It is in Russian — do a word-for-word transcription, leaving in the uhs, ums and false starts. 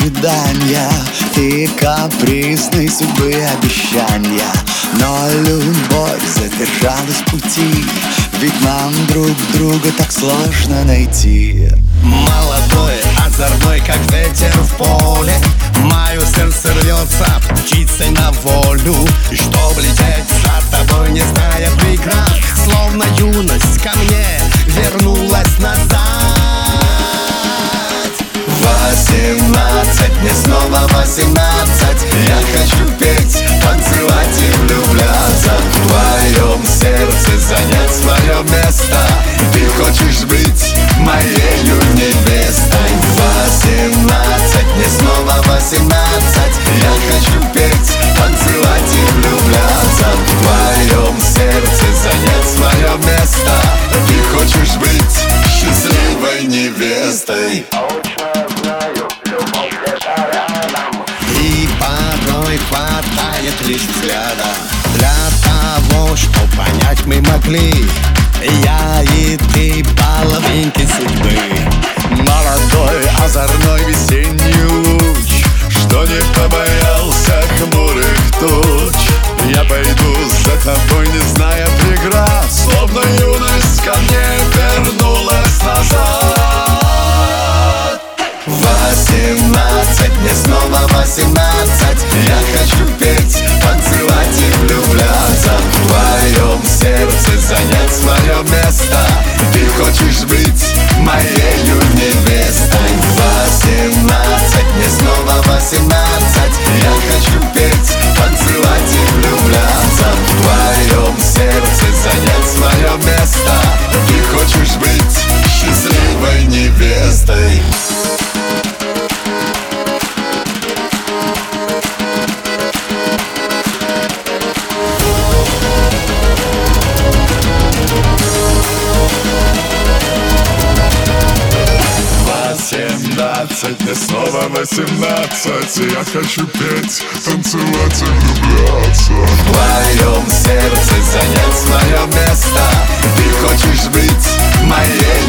ожидания и капризной судьбы обещания. Но любовь задержалась в пути, ведь нам друг друга так сложно найти. Молодой, озорной, как ветер в поле, мое сердце рвется птицей на волю, чтоб лететь за тобой, не зная преград. Словно юность ко мне вернулась назад. Восемнадцать, мне снова восемнадцать. Я хочу петь, танцевать и влюбляться. В твоем сердце занять свое место. Ты хочешь быть моею невестой. Восемнадцать, мне снова восемнадцать. Я хочу петь, танцевать и влюбляться. В твоем сердце занять свое место. Ты хочешь быть счастливой невестой. И порой хватает лишь взгляда для того, чтоб понять мы могли, я и ты половинки судьбы. Молодой, озорной весенний луч, что не побоялся хмурых туч. Я пойду за тобой, не зная преград, словно юность ко мне вернулась назад. Восемнадцать, мне снова восемнадцать. Я хочу петь, танцевать и влюбляться. В твоем сердце занять свое место. Ты хочешь быть моею невестой. Восемнадцать, мне снова восемнадцать. Я хочу петь, танцевать и влюбляться. В твоем сердце занять свое место. Ты хочешь быть счастливой невестой. Восемнадцать, мне снова восемнадцать. Я хочу петь, танцевать и влюбляться. В твоем сердце занять свое место. Ты хочешь быть моей